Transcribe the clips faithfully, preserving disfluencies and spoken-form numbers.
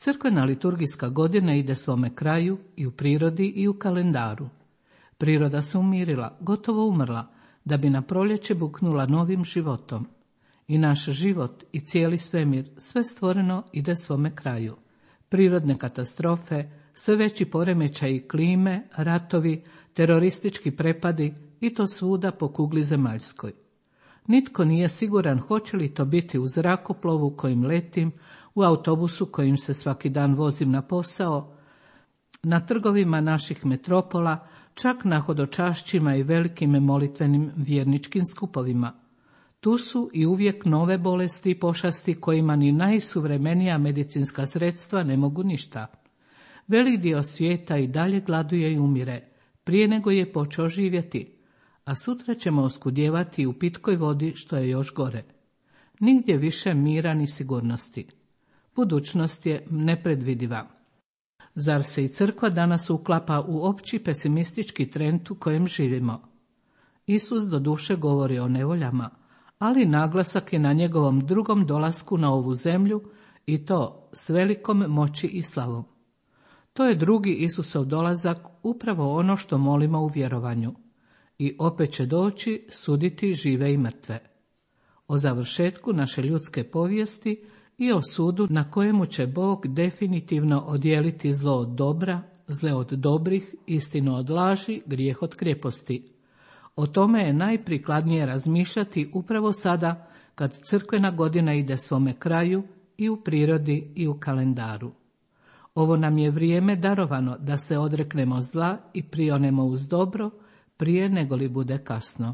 Crkvena liturgijska godina ide svome kraju i u prirodi i u kalendaru. Priroda se umirila, gotovo umrla, da bi na proljeće buknula novim životom. I naš život i cijeli svemir, sve stvoreno, ide svome kraju. Prirodne katastrofe, sve veći poremećaji klime, ratovi, teroristički prepadi i to svuda po kugli zemaljskoj. Nitko nije siguran hoće li to biti u zrakoplovu kojim letim, u autobusu kojim se svaki dan vozim na posao, na trgovima naših metropola, čak na hodočašćima i velikim molitvenim vjerničkim skupovima. Tu su i uvijek nove bolesti i pošasti kojima ni najsuvremenija medicinska sredstva ne mogu ništa. Velik dio svijeta i dalje gladuje i umire, prije nego je počeo živjeti, a sutra ćemo oskudjevati u pitkoj vodi, što je još gore. Nigdje više mira ni sigurnosti. Budućnost je nepredvidiva. Zar se i crkva danas uklapa u opći pesimistički trend u kojem živimo? Isus doduše govori o nevoljama, ali naglasak je na njegovom drugom dolasku na ovu zemlju i to s velikom moći i slavom. To je drugi Isusov dolazak, upravo ono što molimo u vjerovanju. I opet će doći suditi žive i mrtve. O završetku naše ljudske povijesti i o sudu na kojemu će Bog definitivno odijeliti zlo od dobra, zle od dobrih, istinu od laži, grijeh od krijeposti. O tome je najprikladnije razmišljati upravo sada, kad crkvena godina ide svome kraju i u prirodi i u kalendaru. Ovo nam je vrijeme darovano da se odreknemo zla i prionemo uz dobro, prije nego li bude kasno.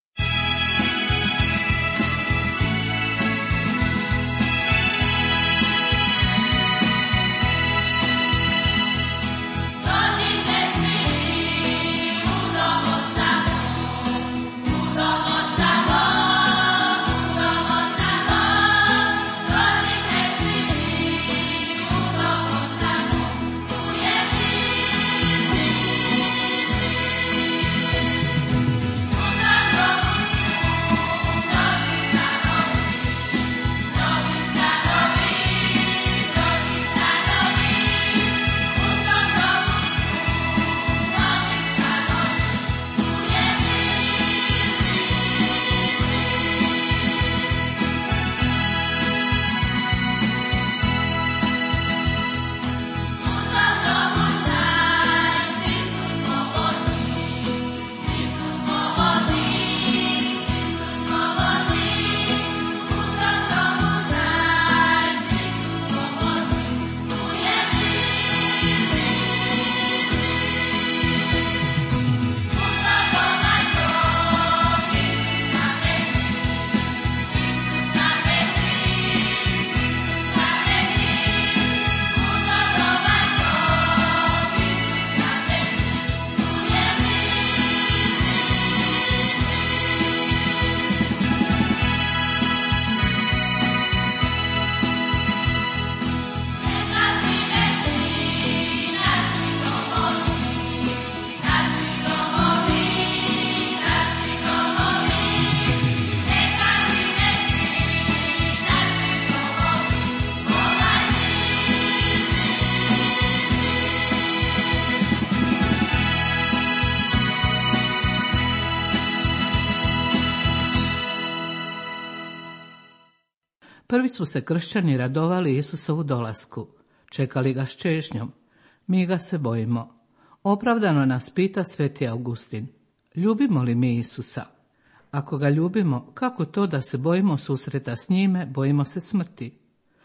Prvi su se kršćani radovali Isusovu dolasku, čekali ga s čežnjom. Mi ga se bojimo. Opravdano nas pita sveti Augustin, ljubimo li mi Isusa? Ako ga ljubimo, kako to da se bojimo susreta s njime, bojimo se smrti?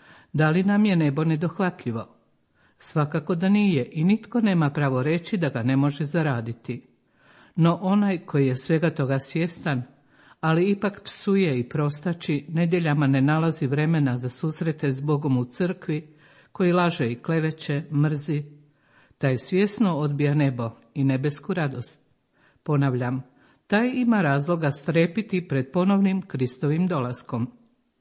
Da li nam je nebo nedohvatljivo? Svakako da nije i nitko nema pravo reći da ga ne može zaraditi. No onaj koji je svega toga svjestan, ali ipak psuje i prostači, nedjeljama ne nalazi vremena za susrete s Bogom u crkvi, koji laže i kleveće, mrzi, taj svjesno odbija nebo i nebesku radost. Ponavljam, taj ima razloga strepiti pred ponovnim Kristovim dolaskom.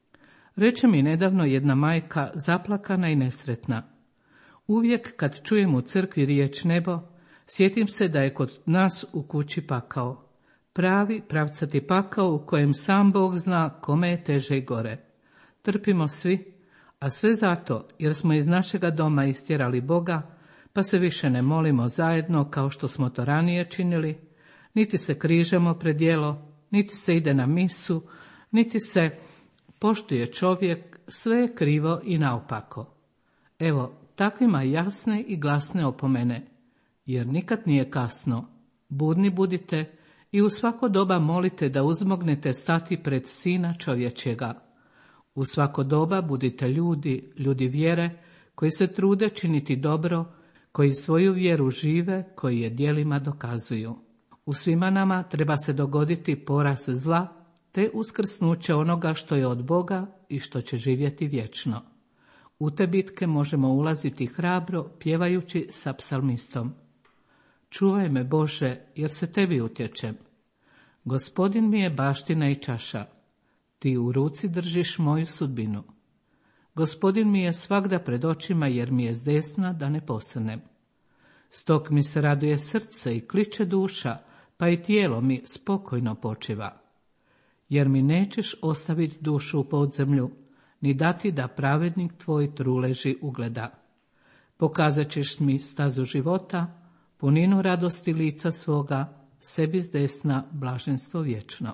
Reče mi nedavno jedna majka, zaplakana i nesretna. Uvijek kad čujem u crkvi riječ nebo, sjetim se da je kod nas u kući pakao. Pravi, pravcati pakao u kojem sam Bog zna kome je teže i gore. Trpimo svi, A sve zato jer smo iz našega doma istjerali Boga, pa se više ne molimo zajedno kao što smo to ranije činili, niti se križamo pred djelo, niti se ide na misu, niti se poštuje čovjek, sve je krivo i naopako. Evo, takvima jasne i glasne opomene, jer nikad nije kasno. Budni budite i u svako doba molite da uzmognete stati pred Sina čovječjega. U svako doba budite ljudi, ljudi vjere, koji se trude činiti dobro, koji svoju vjeru žive, koji je djelima dokazuju. U svima nama treba se dogoditi poraz zla, te uskrsnuće onoga što je od Boga i što će živjeti vječno. U te bitke možemo ulaziti hrabro, pjevajući sa psalmistom. Čuvaj me, Bože, jer se tebi utječem. Gospodin mi je baština i čaša. Ti u ruci držiš moju sudbinu. Gospodin mi je svagda pred očima, jer mi je zdesna da ne posrnem. Stok mi se raduje srce i kliče duša, pa i tijelo mi spokojno počiva. Jer mi nećeš ostaviti dušu u podzemlju, ni dati da pravednik tvoj truleži ugleda. Pokazat ćeš mi stazu života, puninu radosti lica svoga, sebi zdesna blaženstvo vječno.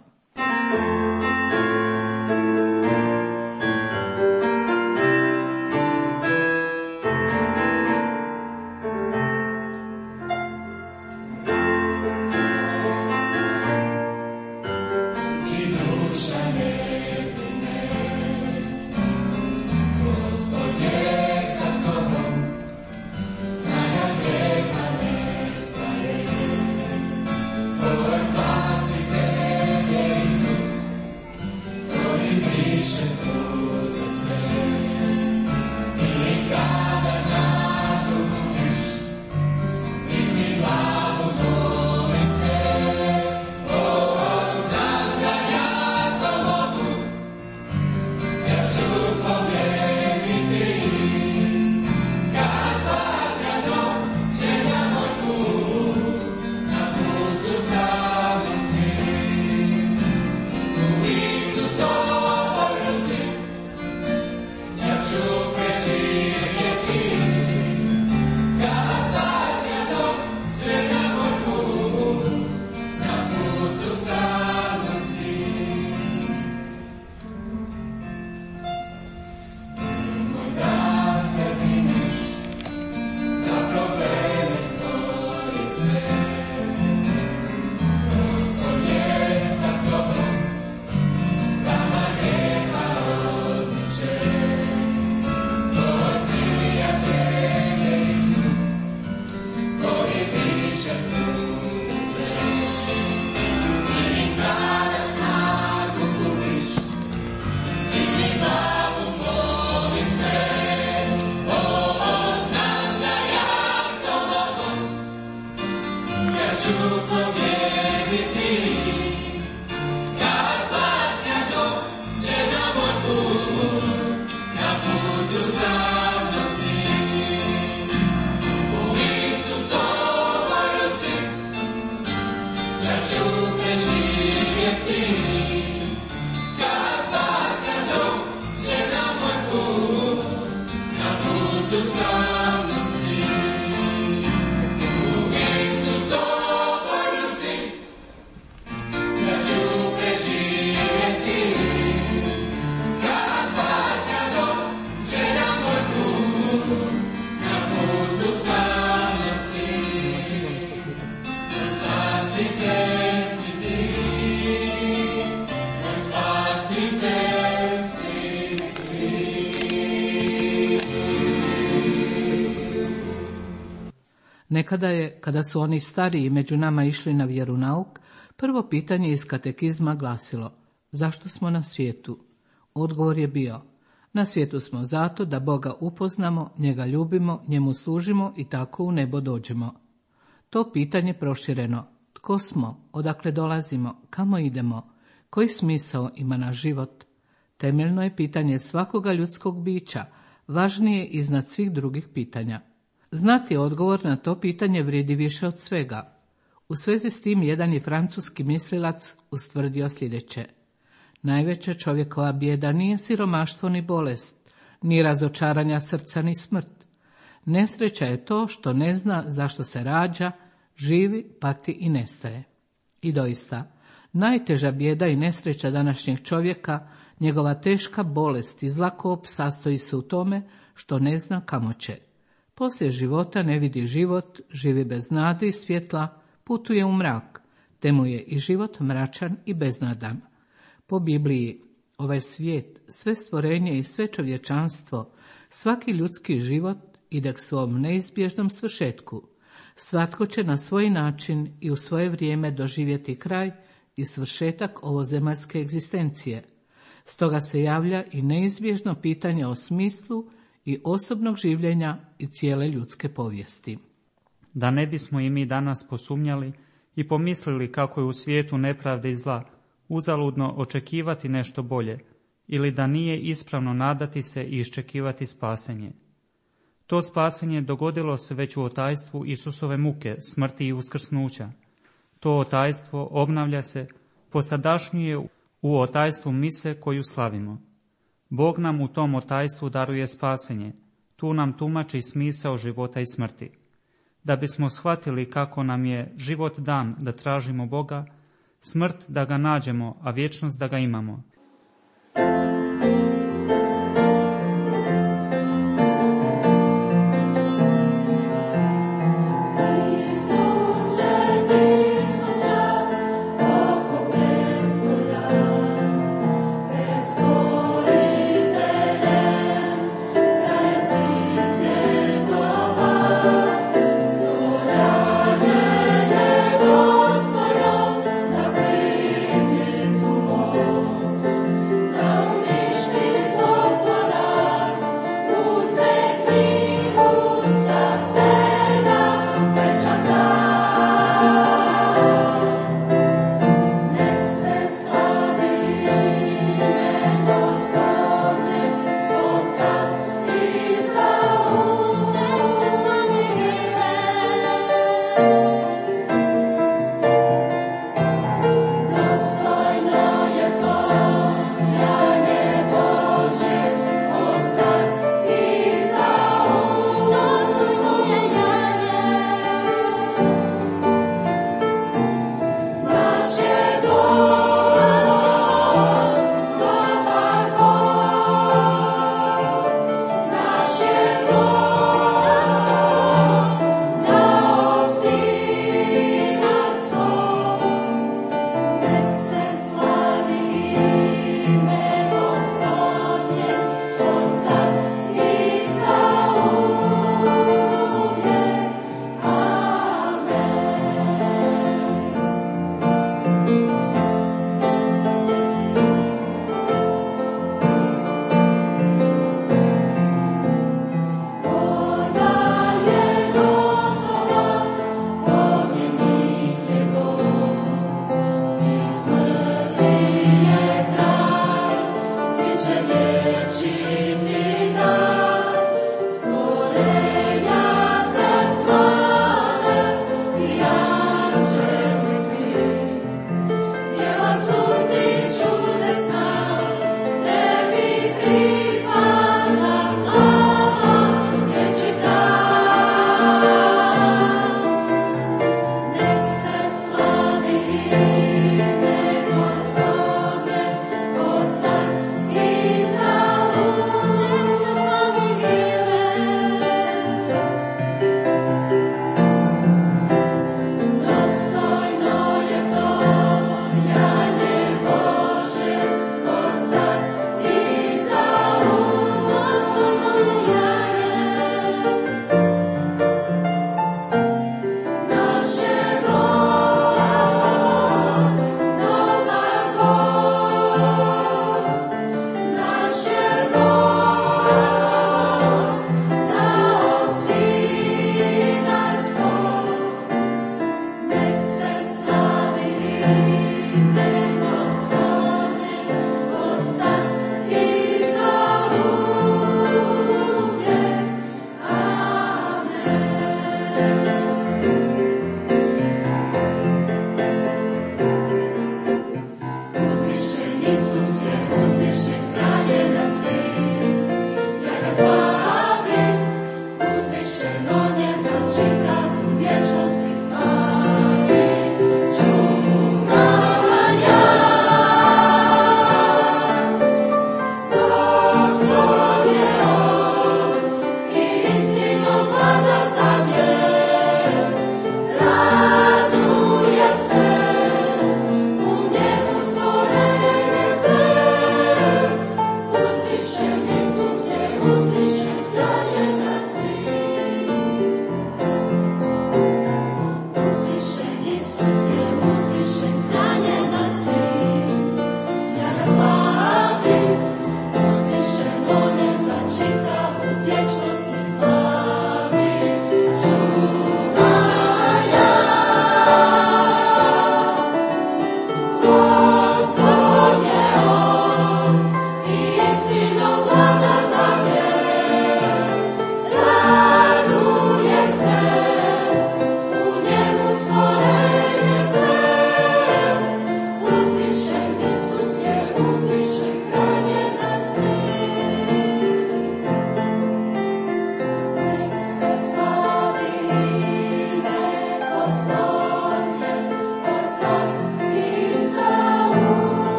Nekada je, kada su oni stariji među nama išli na vjeronauk, prvo pitanje iz katekizma glasilo: zašto smo na svijetu? Odgovor je bio: na svijetu smo zato da Boga upoznamo, njega ljubimo, njemu služimo i tako u nebo dođemo. To pitanje prošireno: tko smo, odakle dolazimo, kamo idemo, koji smisao ima naš život, temeljno je pitanje svakoga ljudskog bića, važnije iznad svih drugih pitanja. Znati odgovor na to pitanje vrijedi više od svega. U svezi s tim jedan je francuski mislilac ustvrdio sljedeće: najveća čovjekova bijeda nije siromaštvo ni bolest, ni razočaranja srca, ni smrt. Nesreća je to što ne zna zašto se rađa, živi, pati i nestaje. I doista, najteža bijeda i nesreća današnjeg čovjeka, njegova teška bolest i zlakop sastoji se u tome što ne zna kamo će. Poslije života ne vidi život, živi bez nade i svjetla, putuje u mrak, te mu je i život mračan i beznadan. Po Bibliji, ovaj svijet, sve stvorenje i sve čovječanstvo, svaki ljudski život ide k svom neizbježnom svršetku. Svatko će na svoj način i u svoje vrijeme doživjeti kraj i svršetak ovozemaljske egzistencije. Stoga se javlja i neizbježno pitanje o smislu i osobnog življenja i cijele ljudske povijesti. Da ne bismo i mi danas posumnjali i pomislili kako je u svijetu nepravde i zla, uzaludno očekivati nešto bolje, ili da nije ispravno nadati se i iščekivati spasenje. To spasenje dogodilo se već u otajstvu Isusove muke, smrti i uskrsnuća. To otajstvo obnavlja se, posadašnjuje u otajstvu mise koju slavimo. Bog nam u tom otajstvu daruje spasenje, tu nam tumači smisao života i smrti. Da bismo shvatili kako nam je život dan da tražimo Boga, smrt da ga nađemo, a vječnost da ga imamo. Down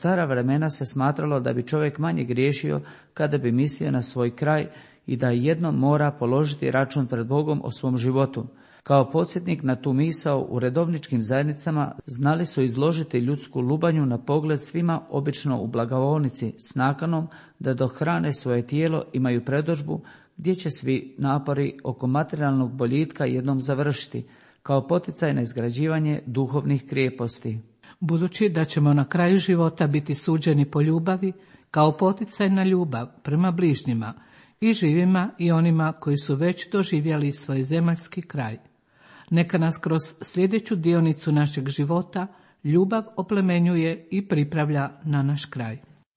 stara vremena se smatralo da bi čovjek manje griješio kada bi mislio na svoj kraj i da jednom mora položiti račun pred Bogom o svom životu. Kao podsjetnik na tu misao u redovničkim zajednicama znali su izložiti ljudsku lubanju na pogled svima, obično u blagovaonici, s nakanom da dok hrane svoje tijelo imaju predodžbu gdje će svi napori oko materijalnog boljitka jednom završiti, kao poticaj na izgrađivanje duhovnih krijeposti. Budući da ćemo na kraju života biti suđeni po ljubavi, kao poticaj na ljubav prema bližnjima, i živima i onima koji su već doživjeli svoj zemaljski kraj. Neka nas kroz sljedeću dionicu našeg života ljubav oplemenjuje i pripravlja na naš kraj.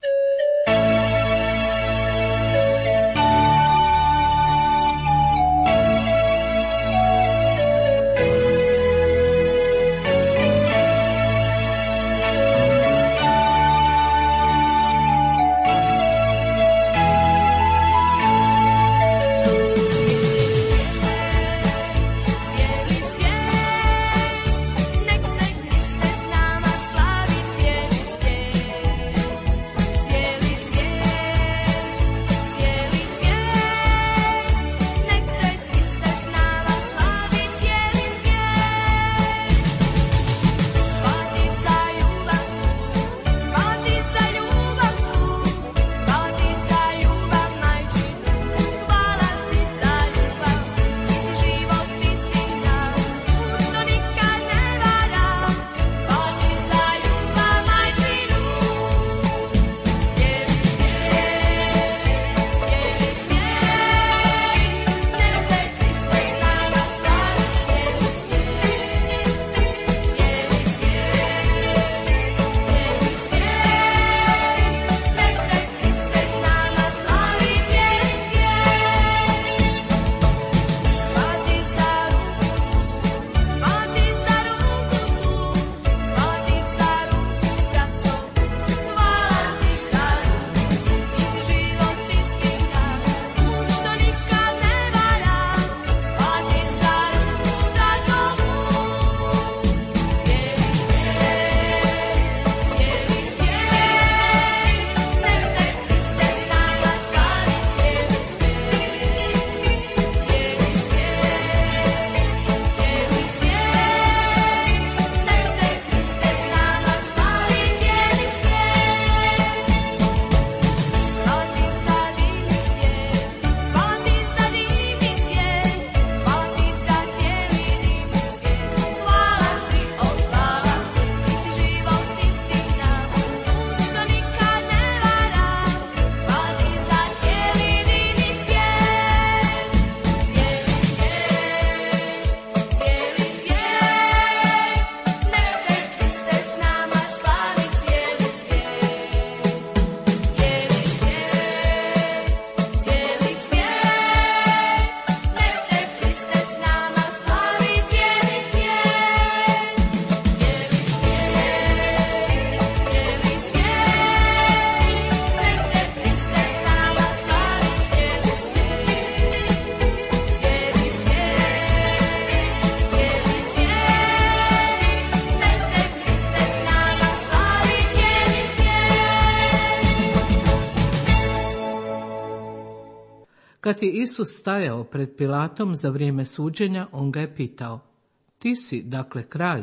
Kad je Isus stajao pred Pilatom za vrijeme suđenja, on ga je pitao: ti si, dakle, kralj?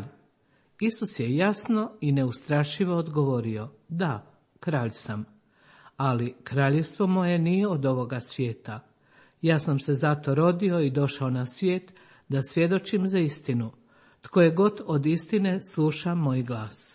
Isus je jasno i neustrašivo odgovorio: da, kralj sam. Ali kraljevstvo moje nije od ovoga svijeta. Ja sam se zato rodio i došao na svijet da svjedočim za istinu. Tko je god od istine sluša moj glas.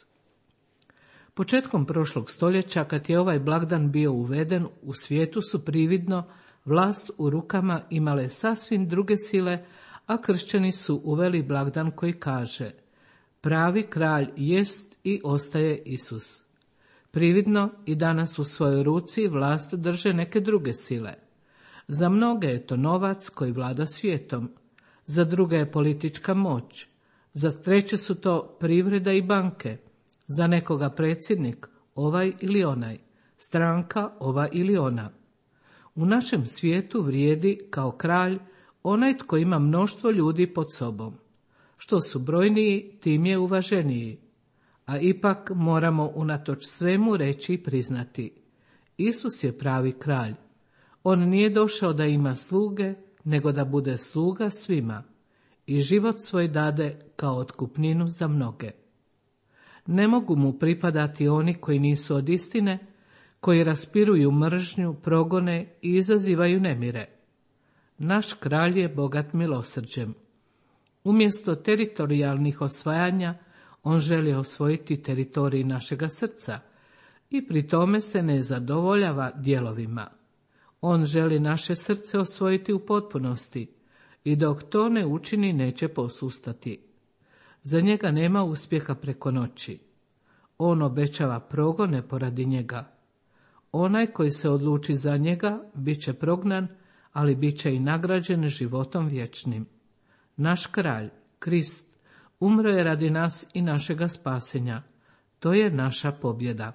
Početkom prošlog stoljeća, kad je ovaj blagdan bio uveden, u svijetu su prividno vlast u rukama imale sasvim druge sile, a kršćani su uveli blagdan koji kaže: pravi kralj jest i ostaje Isus. Prividno i danas u svojoj ruci vlast drže neke druge sile. Za mnoge je to novac koji vlada svijetom, za druge je politička moć, za treće su to privreda i banke, za nekoga predsjednik, ovaj ili onaj, stranka ova ili ona. U našem svijetu vrijedi kao kralj onaj tko ima mnoštvo ljudi pod sobom. Što su brojniji, tim je uvaženiji. A ipak moramo unatoč svemu reći i priznati: Isus je pravi kralj. On nije došao da ima sluge, nego da bude sluga svima i život svoj dade kao otkupninu za mnoge. Ne mogu mu pripadati oni koji nisu od istine, koji raspiruju mržnju, progone i izazivaju nemire. Naš kralj je bogat milosrđem. Umjesto teritorijalnih osvajanja, on želi osvojiti teritorij našega srca i pri tome se ne zadovoljava dijelovima. On želi naše srce osvojiti u potpunosti i dok to ne učini neće posustati. Za njega nema uspjeha preko noći. On obećava progone poradi njega. Onaj koji se odluči za njega bit će prognan, ali bit će i nagrađen životom vječnim. Naš kralj, Krist, umro je radi nas i našega spasenja. To je naša pobjeda.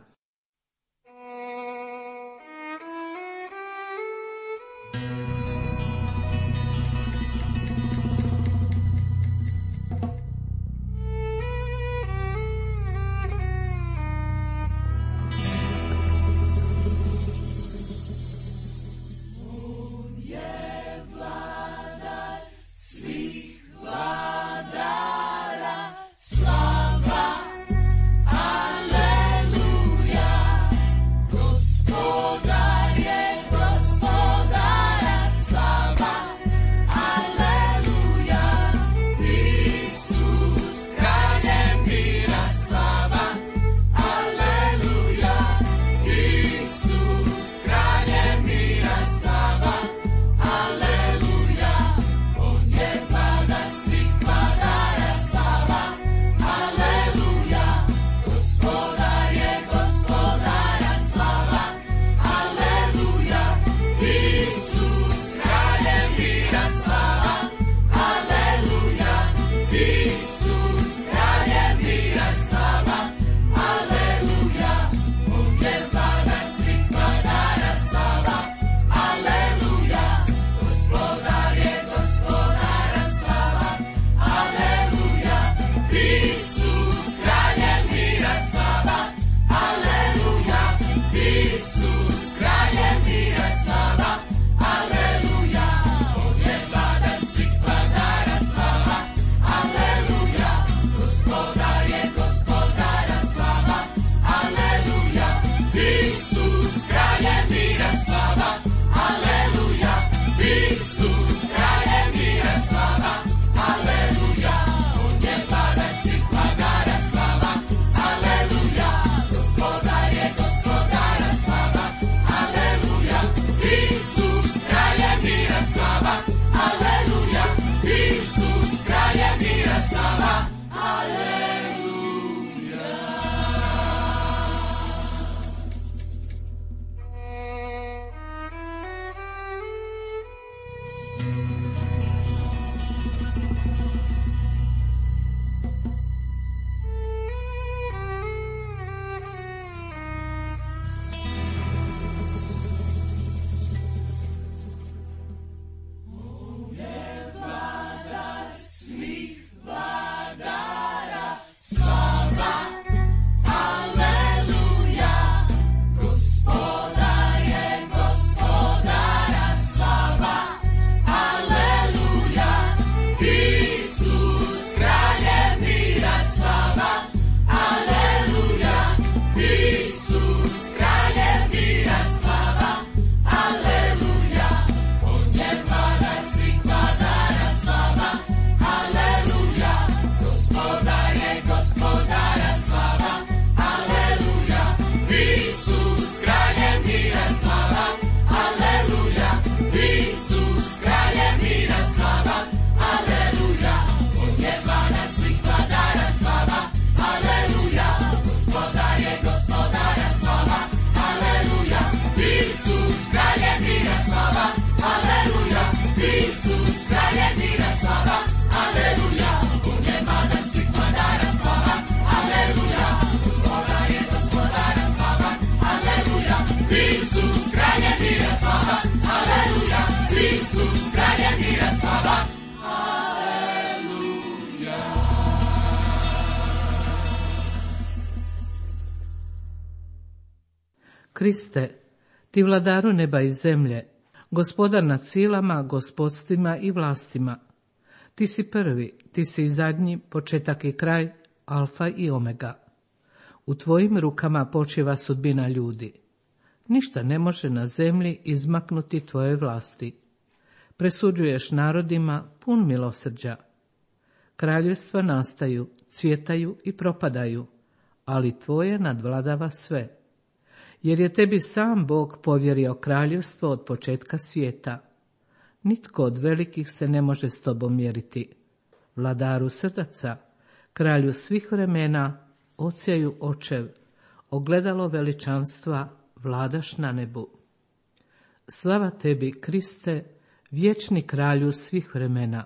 Kriste, ti vladaru neba i zemlje, gospodar nad silama, gospodstvima i vlastima. Ti si prvi, ti si i zadnji, početak i kraj, alfa i omega. U tvojim rukama počiva sudbina ljudi. Ništa ne može na zemlji izmaknuti tvoje vlasti. Presuđuješ narodima pun milosrđa. Kraljevstva nastaju, cvjetaju i propadaju, ali tvoje nadvladava sve. Jer je tebi sam Bog povjerio kraljevstvo od početka svijeta. Nitko od velikih se ne može s tobom mjeriti. Vladaru srdaca, kralju svih vremena, odsjaju očev, ogledalo veličanstva, vladaš na nebu. Slava tebi, Kriste, vječni kralju svih vremena.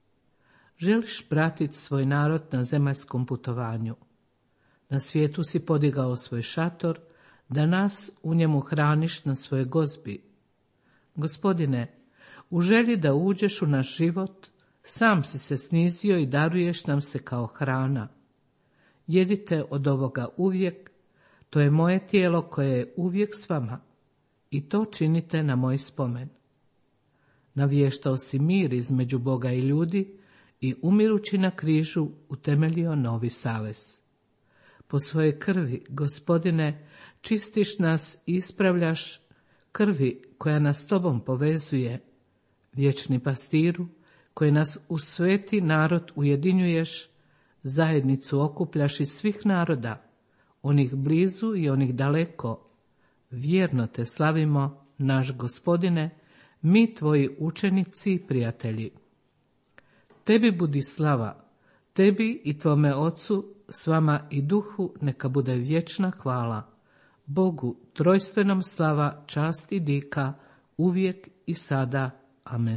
Želiš pratiti svoj narod na zemaljskom putovanju. Na svijetu si podigao svoj šator, da nas u njemu hraniš na svojoj gozbi. Gospodine, u želji da uđeš u naš život, sam si se snizio i daruješ nam se kao hrana. Jedite od ovoga uvijek, to je moje tijelo koje je uvijek s vama, i to činite na moj spomen. Navještao si mir između Boga i ljudi i umirući na križu utemeljio novi savez. Po svojoj krvi, Gospodine, čistiš nas i ispravljaš, krvi koja nas s tobom povezuje, vječni pastiru, koji nas u sveti narod ujedinjuješ, zajednicu okupljaš iz svih naroda, onih blizu i onih daleko. Vjerno te slavimo, naš Gospodine, mi tvoji učenici i prijatelji. Tebi budi slava, tebi i tvome Ocu, s vama i Duhu neka bude vječna hvala. Bogu trojstvenom slava, čast i dika, uvijek i sada. Amen.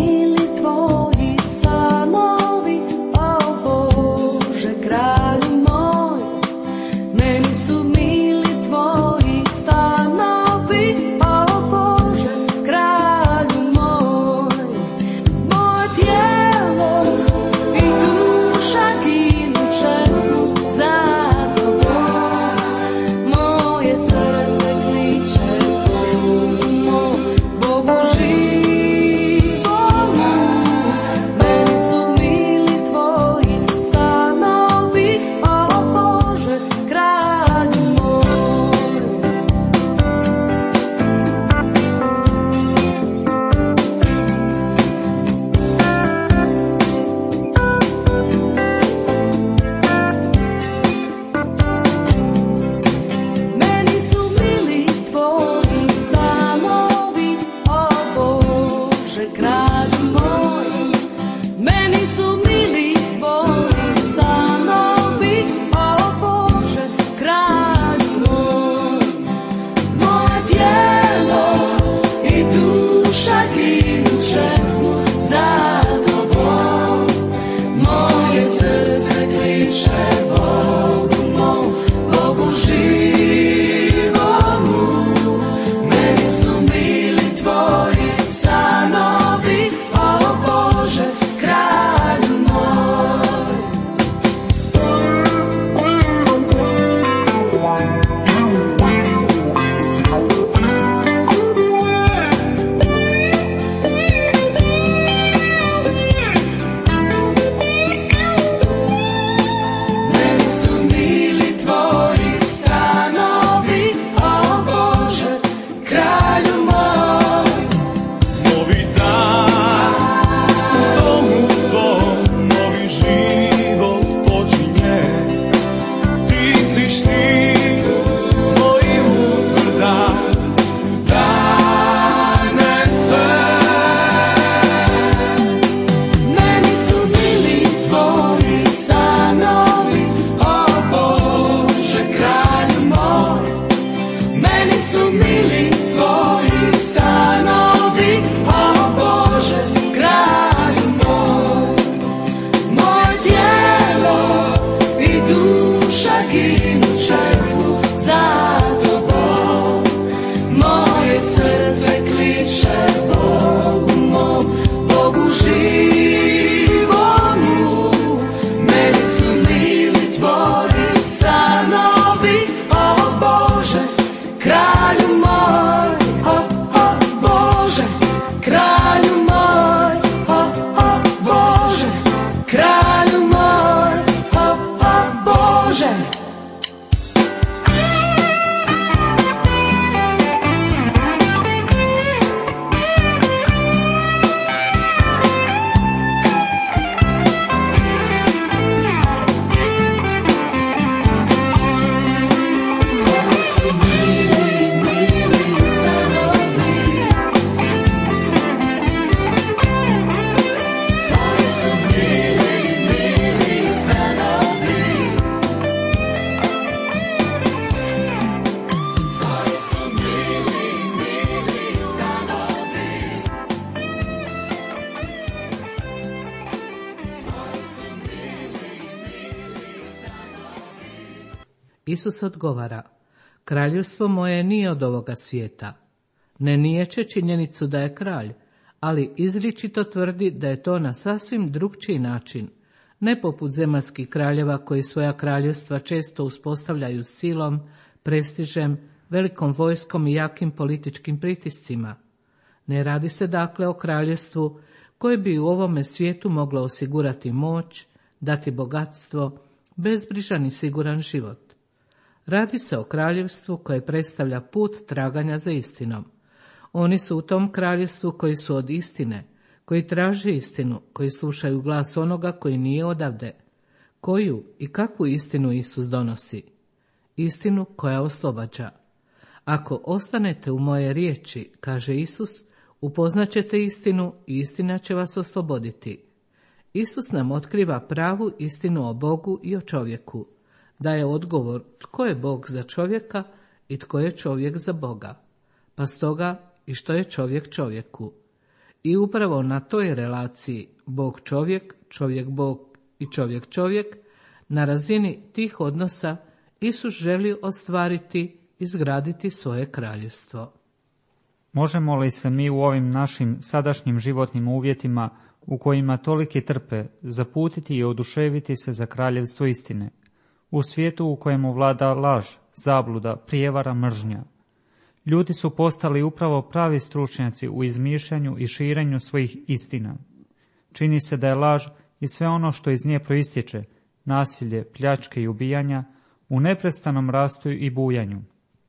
Kralj moj. Isus odgovara: kraljevstvo moje nije od ovoga svijeta. Ne niječe činjenicu da je kralj, ali izričito tvrdi da je to na sasvim drukčiji način, ne poput zemaljskih kraljeva koji svoja kraljevstva često uspostavljaju silom, prestižem, velikom vojskom i jakim političkim pritiscima. Ne radi se dakle o kraljevstvu koje bi u ovome svijetu moglo osigurati moć, dati bogatstvo, bezbrižan i siguran život. Radi se o kraljevstvu koje predstavlja put traganja za istinom. Oni su u tom kraljevstvu koji su od istine, koji traže istinu, koji slušaju glas onoga koji nije odavde. Koju i kakvu istinu Isus donosi? Istinu koja oslobađa. Ako ostanete u moje riječi, kaže Isus, upoznaćete istinu i istina će vas osloboditi. Isus nam otkriva pravu istinu o Bogu i o čovjeku. Daje odgovor tko je Bog za čovjeka i tko je čovjek za Boga. Pa stoga i što je čovjek čovjeku. I upravo na toj relaciji Bog čovjek, čovjek Bog i čovjek čovjek, na razini tih odnosa Isus želi ostvariti, izgraditi svoje kraljevstvo. Možemo li se mi u ovim našim sadašnjim životnim uvjetima, u kojima toliki trpe, zaputiti i oduševiti se za kraljevstvo istine, u svijetu u kojemu vlada laž, zabluda, prijevara, mržnja? Ljudi su postali upravo pravi stručnjaci u izmišljanju i širenju svojih istina. Čini se da je laž i sve ono što iz nje proistječe, nasilje, pljačke i ubijanja, u neprestanom rastu i bujanju.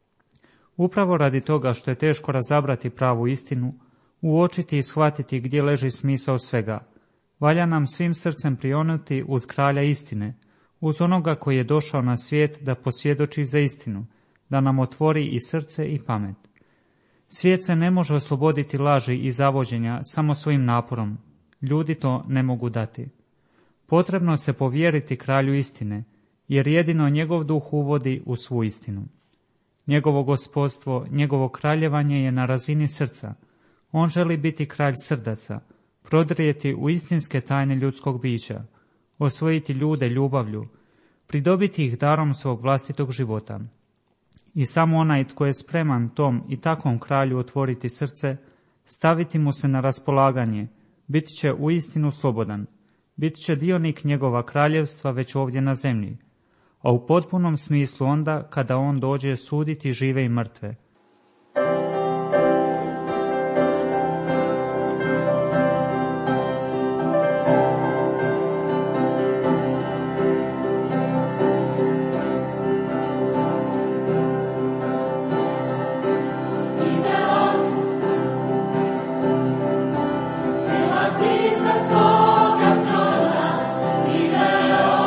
Upravo radi toga što je teško razabrati pravu istinu, uočiti i shvatiti gdje leži smisao svega, valja nam svim srcem prionuti uz kralja istine, uz onoga koji je došao na svijet da posvjedoči za istinu, da nam otvori i srce i pamet. Svijet se ne može osloboditi laži i zavođenja samo svojim naporom. Ljudi to ne mogu dati. Potrebno se povjeriti kralju istine, jer jedino njegov duh uvodi u svu istinu. Njegovo gospodstvo, njegovo kraljevanje je na razini srca. On želi biti kralj srdaca, prodrijeti u istinske tajne ljudskog bića, osvojiti ljude ljubavlju, pridobiti ih darom svog vlastitog života. I samo onaj tko je spreman tom i takvom kralju otvoriti srce, staviti mu se na raspolaganje, bit će uistinu slobodan, bit će dionik njegova kraljevstva već ovdje na zemlji, a u potpunom smislu onda kada on dođe suditi žive i mrtve.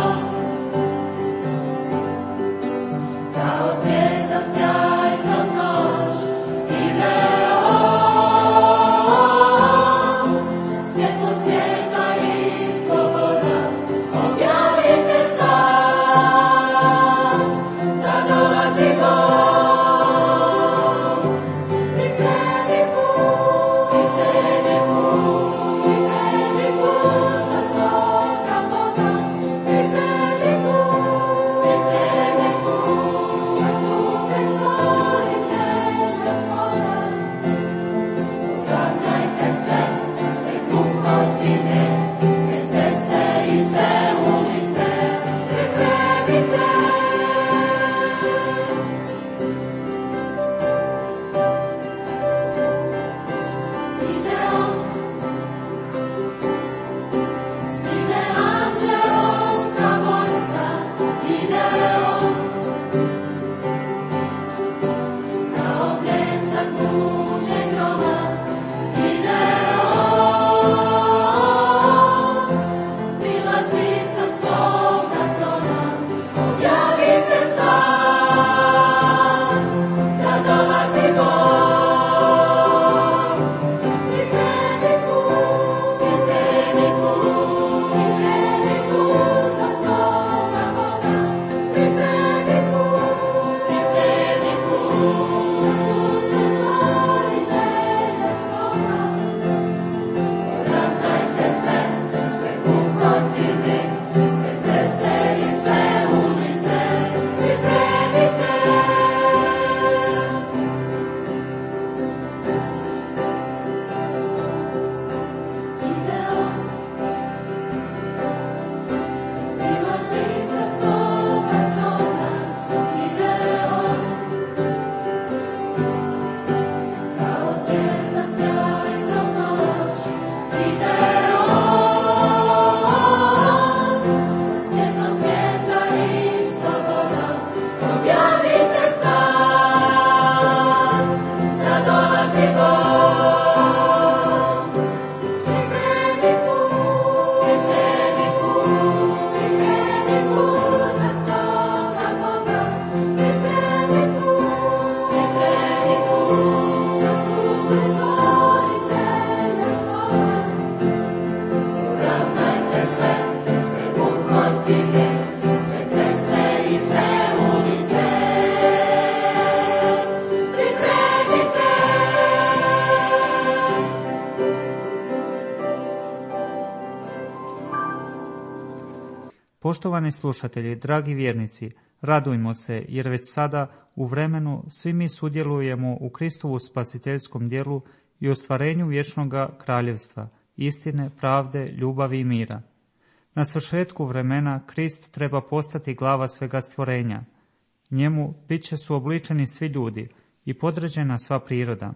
Zvijezda sjaj kroz noć. Poštovani slušatelji, dragi vjernici, radujmo se jer već sada u vremenu svi mi sudjelujemo u Kristovu spasiteljskom djelu i ostvarenju vječnoga kraljevstva, istine, pravde, ljubavi i mira. Na svršetku vremena Krist treba postati glava svega stvorenja. Njemu bit će suobličeni svi ljudi i podređena sva priroda.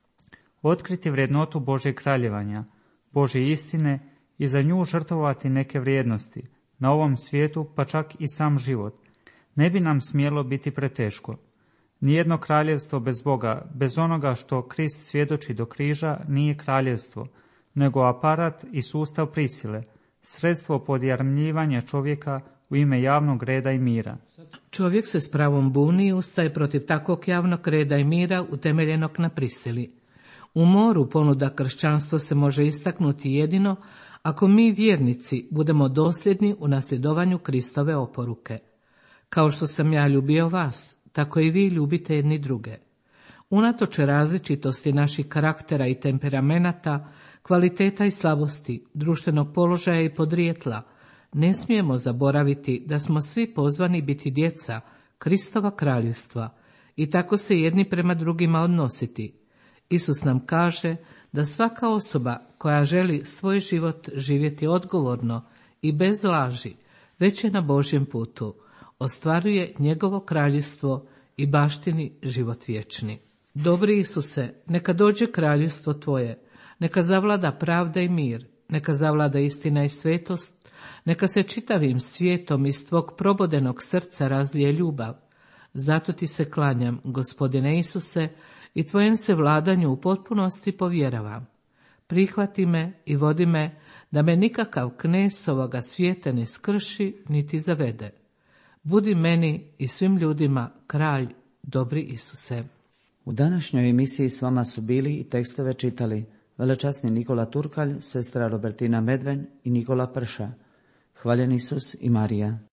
Otkriti vrednotu Božjeg kraljevanja, Božje istine i za nju žrtvovati neke vrijednosti, na ovom svijetu pa čak i sam život, ne bi nam smjelo biti preteško. Nijedno kraljevstvo bez Boga, bez onoga što Krist svjedoči do križa, nije kraljevstvo, nego aparat i sustav prisile, sredstvo podjarmljivanja čovjeka u ime javnog reda i mira. Čovjek se s pravom buni i ustaje protiv takvog javnog reda i mira utemeljenog na prisili. U moru ponuda kršćanstva se može istaknuti jedino ako mi vjernici budemo dosljedni u nasljedovanju Kristove oporuke. Kao što sam ja ljubio vas, tako i vi ljubite jedni druge. Unatoč različitosti naših karaktera i temperamenata, kvaliteta i slabosti, društvenog položaja i podrijetla, ne smijemo zaboraviti da smo svi pozvani biti djeca Kristova kraljevstva i tako se jedni prema drugima odnositi. Isus nam kaže da svaka osoba koja želi svoj život živjeti odgovorno i bez laži, već je na Božjem putu, ostvaruje njegovo kraljevstvo i baštini život vječni. Dobri Isuse, neka dođe kraljevstvo Tvoje, neka zavlada pravda i mir, neka zavlada istina i svetost, neka se čitavim svijetom iz Tvog probodenog srca razlije ljubav. Zato Ti se klanjam, Gospodine Isuse, i Tvojem se vladanju u potpunosti povjeravam. Prihvati me i vodi me, da me nikakav knez ovoga svijeta ne skrši niti zavede. Budi meni i svim ljudima kralj, dobri Isuse. U današnjoj emisiji s vama su bili i tekstove čitali velečasni Nikola Turkalj, sestra Robertina Medven i Nikola Prša. Hvaljen Isus i Marija.